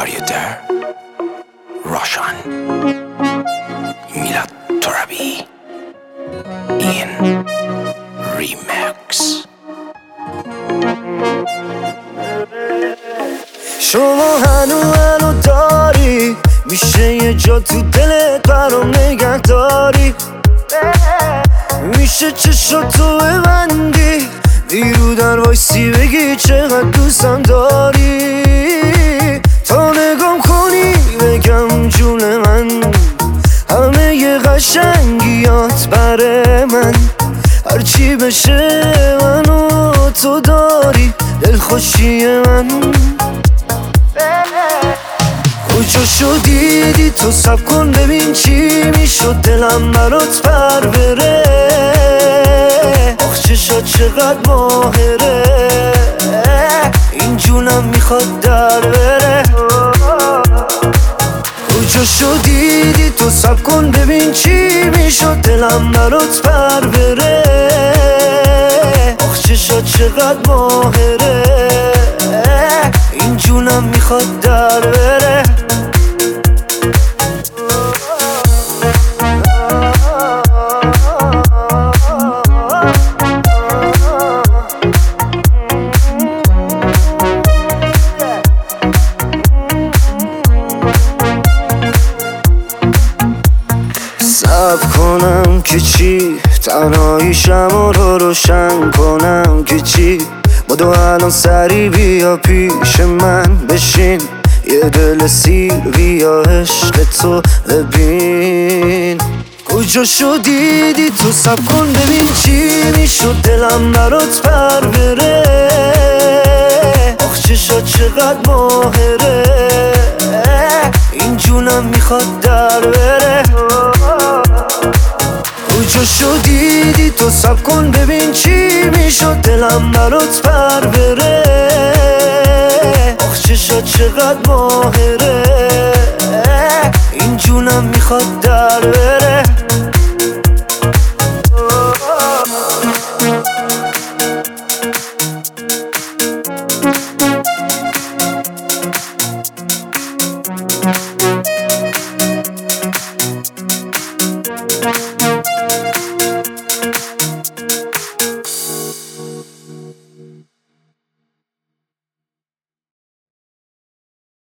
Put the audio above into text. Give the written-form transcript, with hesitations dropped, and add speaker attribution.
Speaker 1: آریادر روشن میلاد ترابی این ریمکس.
Speaker 2: شما هنو داری، میشه یه جا تو دلت برام نگه داری، میشه چشاتو ببندی بیرو در وایسی بگی چقدر دوستم داری، تا نگام کنی بگم جون من همه ی قشنگیات بره من، هرچی بشه منو تو داری دلخوشی من. کجا شدیدی تو سب کن ببین چی میشد دلم برات پر بره، آخ چشات چقدر ماهره این جونم میخواد در بره. کجا شدیدی تو سب کن ببین چی میشد دلم برات پر بره، آخ چشات چقدر ماهره این جونم میخواد در بره. صبر کنم که چی تنهاییشم رو روشن کنم که چی، بدو الان سری بیا پیش من بشین یه دل سیر بیا عشق تو ببین. کجا شدیدی تو سب کن ببین چی میشد دلم برات پر بره، آخ چشات چقدر ماهره این جونم میخواد در بره. کجا شدیدی تو سب کن ببین چی میشد دلم برات پر بره، آخ چشات چقدر ماهره این جونم میخواد در بره.